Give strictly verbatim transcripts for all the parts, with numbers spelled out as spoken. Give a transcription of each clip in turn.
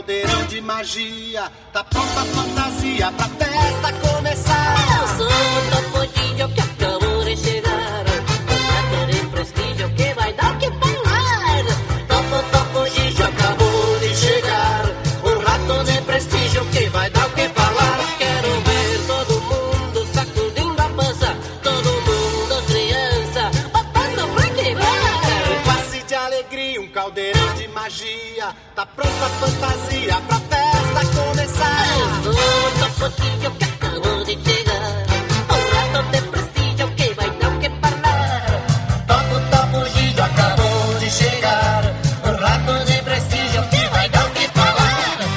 caldeirão de magia. Tá pronta a fantasia pra festa começar. Eu sou o Topollillo que acabou de chegar, um rato de prestígio que vai dar o que falar. Topo Topollillo acabou de chegar, um rato de prestígio que vai dar o que falar. Quero ver todo mundo sacudindo a pança, todo mundo criança, botando pra quebrar. Um passe de alegria, um caldeirão de magia. Tá pronta a fantasia pra festa começar. Eu sou o Topollillo que acabou de chegar, um rato de prestígio que vai dar o que falar. Topo Topollillo acabou de chegar, um rato de prestígio que vai dar o que falar.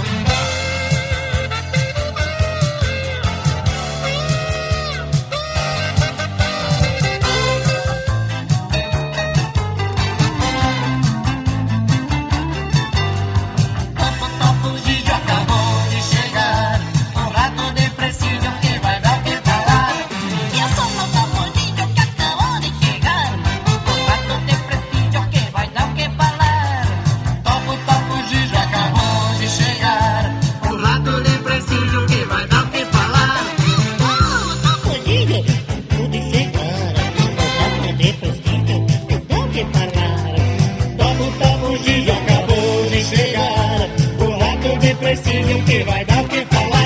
Topo Topollillo acabou de chegar, um rato de prestígio que vai dar o que falar. Eu sou o Topollillo que acabou de chegar, um rato de prestígio que vai dar o que falar. Topo Topollillo acabou de chegar, um rato de prestígio que vai dar o que falar. Topollillo acabou de chegar, um rato de prestígio que dá o que falar. Topo Topollillo acabou de chegar, um rato de prestígio que vai dar o que falar.